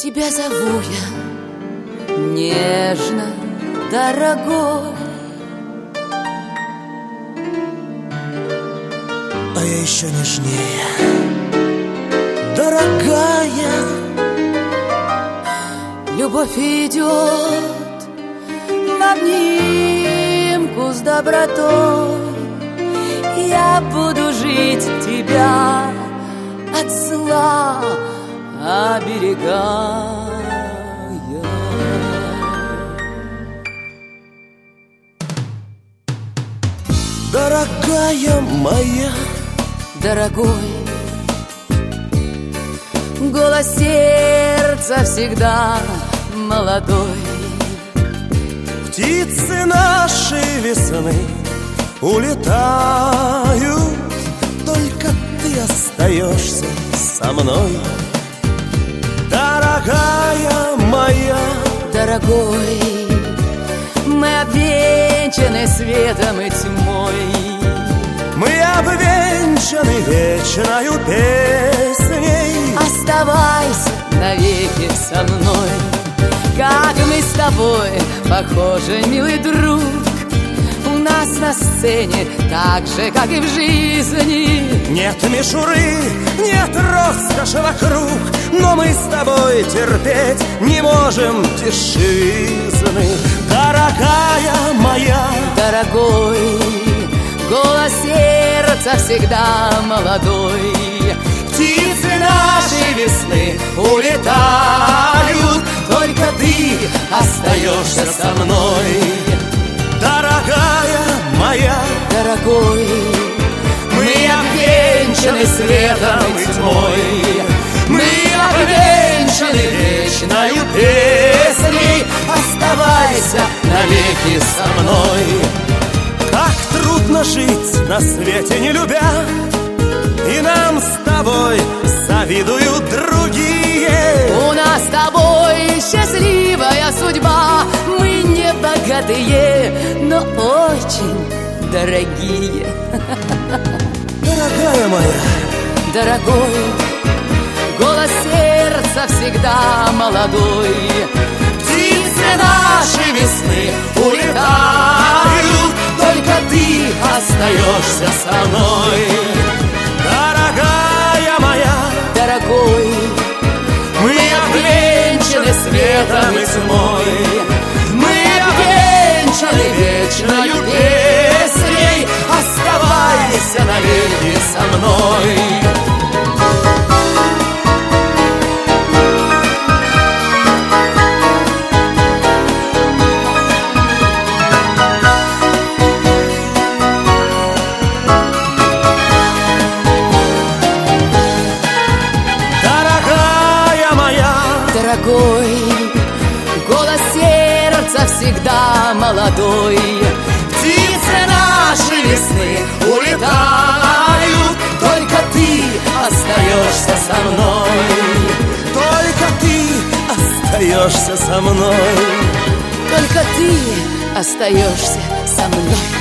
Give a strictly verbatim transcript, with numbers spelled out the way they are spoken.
Тебя зову я нежно, дорогой, а я еще нежнее, дорогая. Любовь идет в обнимку с добротой. Я буду жить тебя от зла оберегая. Дорогая моя, дорогой, голос сердца всегда молодой. Птицы нашей весны улетают, только ты остаешься со мной. Дорогая моя, дорогой, мы обвенчаны светом и тьмой. мы обвенчаны вечною песней. Оставайся навеки со мной, как мы с тобой похожи, милый друг. У нас на сцене так же, как и в жизни. Нет мишуры, нет роскоши вокруг, но мы с тобой терпеть не можем тишины. Дорогая моя, дорогой, голос сердца всегда молодой. птицы нашей весны улетают, только ты остаешься со мной. Дорогая моя, дорогой, мы обвенчаны светом и тьмой, мы обвенчаны вечною песней. Оставайся навеки со мной. Как трудно жить на свете, не любя, и нам с тобой завидуют другие. У нас с тобой счастливая судьба. Мы не богатые, но очень дорогие. Дорогая моя, дорогой, голос сердца всегда молодой. птицы нашей весны улетают, только ты остаешься со мной. Дорогая моя, дорогой, мы обвенчаны светом и тьмой, мы обвенчаны вечною песней. Оставайся навеки со мной. Дорогой, голос сердца всегда молодой. Птицы нашей весны улетают, только ты остаешься со мной. Только ты остаешься со мной. Только ты остаешься со мной.